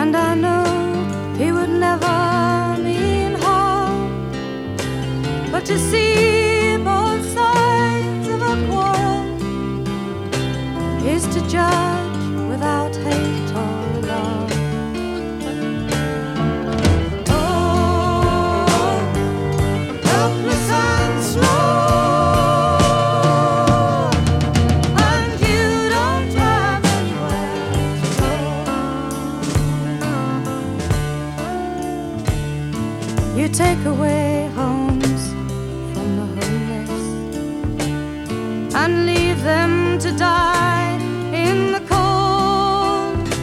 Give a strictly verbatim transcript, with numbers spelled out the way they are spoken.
and I knew he would never mean harm. But to see both sides of a quarrel is to judge without hate or love. Oh, helpless and slow. You take away